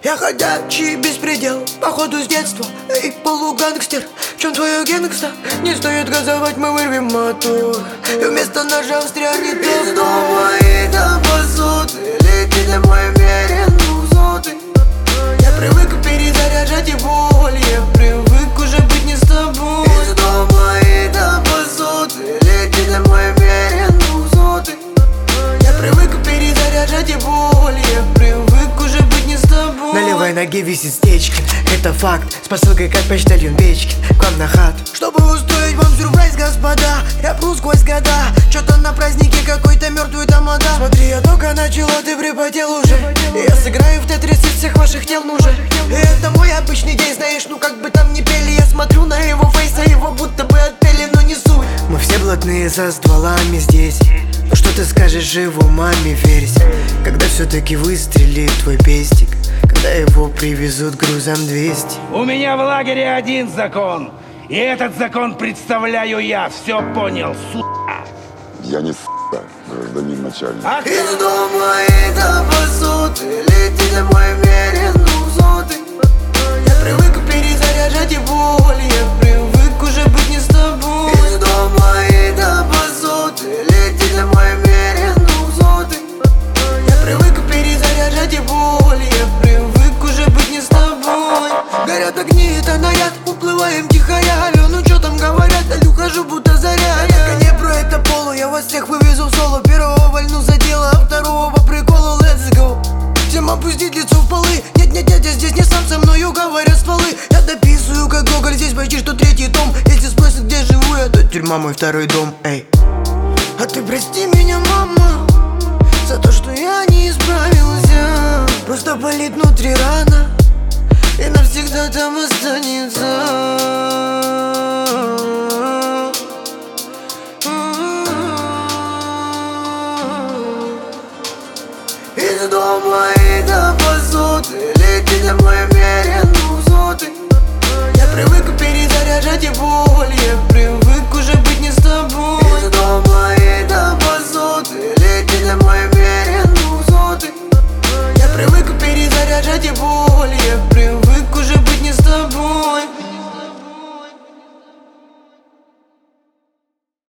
Я ходячий беспредел, походу с детства. Эй, полугангстер, в чем твоя гангста? Не стоит газовать, мы вырвем мотор, и вместо ножа встрянет из дома. И до посуды лети домой уверен в зоты. Я привык перезаряжать и боль, я привык уже быть не с тобой. Из дома и до посуды лети домой уверен в зоты. Я привык перезаряжать и боль, я привык уже быть не с тобой. На левой ноге висит Стечкин, это факт. С посылкой как почтальон Печкин к вам на хату, чтобы устроить вам сюрприз, господа. Я пру сквозь года, чё-то на празднике какой-то мертвый тамада. Смотри, я только начал, а ты припотел уже. И я сыграю в Тетрис из всех ваших тел нужен. И это мой обычный день, знаешь, ну как бы там ни пели. Я смотрю на его фейс, а его будто бы отпели, но не суть. мы все блатные со стволами здесь. Ну что ты скажешь его маме, верься, когда все-таки выстрелит твой пестик, когда его привезут грузом 200. У меня в лагере один закон, и этот закон представляю я. Все понял, сука? Я не с***а, гражданин начальник. Из дома и до посуды лети домой уверен в зоты. Я привык перезаряжать и боль, я привык уже быть не с тобой. Из дома и до посуды лети домой уверен в зоты. Я привык перезаряжать и боль, я привык уже быть не с тобой. Горят огни, это наряд, уплываем тихоря. Ну чё там говорят, далю хожу будто заря. Я не про это полу, я вас всех вывезу в соло. Первого вольну за дело, а второго по приколу, let's go. Всем опустить лицо в полы. Нет, дядя, здесь не сам, со мною говорят стволы. Я дописываю как Гоголь, здесь почти что третий том. Если спросят, где живу я, то Тюрьма мой второй дом, эй. а ты прости меня, мама, за то, что я не исправился. Просто болит внутри рана, и навсегда там останется. Из дома и до посуды лети домой уверен в зоты. Я привык перезаряжать и боль, я привык уже быть не с тобой. Из дома и до посуды лети домой уверен в зоты. Я привык перезаряжать и боль, я привык